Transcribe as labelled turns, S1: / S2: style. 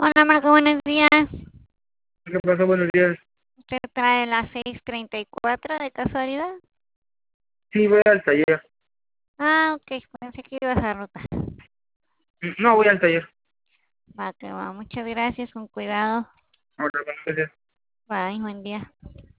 S1: Hola Marco, buenos días.
S2: ¿Qué pasa? Buenos días.
S1: ¿Usted trae las 6:34 de casualidad?
S2: Sí, voy al taller.
S1: Ah, ok, pensé que ibas a ruta.
S2: No, voy al taller.
S1: Va, que va. Muchas gracias, con cuidado.
S2: Ahora, gracias.
S1: Bye, buen día.